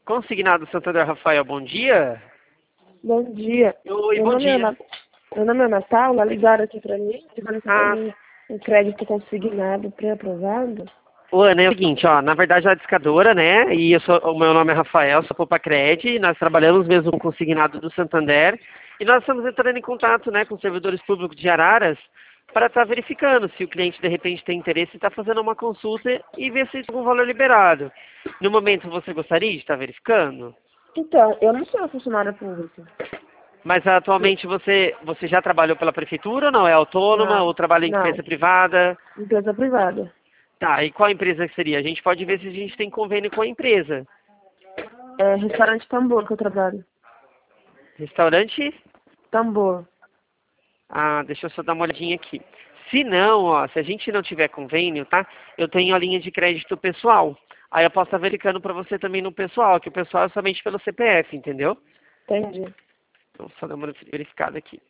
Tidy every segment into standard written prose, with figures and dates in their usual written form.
Consignado Santander Rafael, bom dia. Bom dia. Oi, bom dia. Meu nome é Natália, ligaram aqui pra mim, dizendo que Ah, tem um crédito consignado pré-aprovado. o Ana, é o seguinte, ó, na verdade a discadora, né, e o meu nome é Rafael, sou Popacred, nós trabalhamos mesmo com consignado do Santander, e nós estamos entrando em contato, né, com os servidores públicos de Araras, para estar verificando se o cliente de repente tem interesse em estar fazendo uma consulta e ver se tem algum valor liberado. No momento você gostaria de estar verificando? Então, eu não sou funcionária pública. Mas atualmente você já trabalhou pela prefeitura ou não? É autônoma Não, ou trabalha em não. empresa privada? Empresa privada. Tá, e qual empresa que seria? A gente pode ver se a gente tem convênio com a empresa. É restaurante Tambor que eu trabalho. Restaurante? Tambor. Ah, deixa eu só dar uma olhadinha aqui. Se não, ó, se a gente não tiver convênio, tá? Eu tenho a linha de crédito pessoal. Aí eu posso estar verificando para você também no pessoal, que o pessoal é somente pelo CPF, entendeu? Entendi. Então, só dar uma verificada aqui.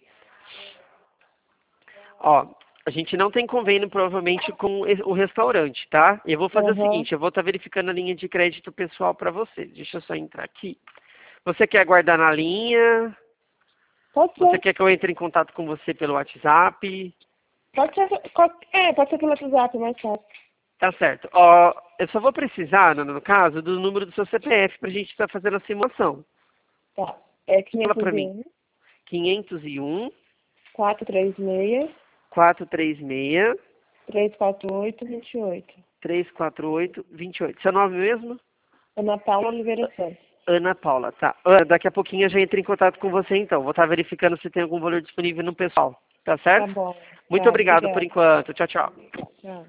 Ó, a gente não tem convênio provavelmente com o restaurante, tá? Eu vou fazer o Aham. seguinte, eu vou estar verificando a linha de crédito pessoal para você. Deixa eu só entrar aqui. Você quer guardar na linha? Pode Você ser. quer que eu entre em contato com você pelo WhatsApp? Pode ser pelo WhatsApp, mais fácil. Tá certo. Ó, eu só vou precisar, no caso, do número do seu CPF pra gente estar fazendo a simulação. Tá. É Fala pra mim. 501 501 436 436 348 28. 348 28. Seu nome mesmo? Ana Paula Oliveira Santos. Ana Paula, tá. Ana, daqui a pouquinho eu já entro em contato com você então. Vou estar verificando se tem algum valor disponível no pessoal. Tá Tá certo? bom. Muito Tá, obrigado por obrigada. enquanto. Tchau, tchau. Tchau.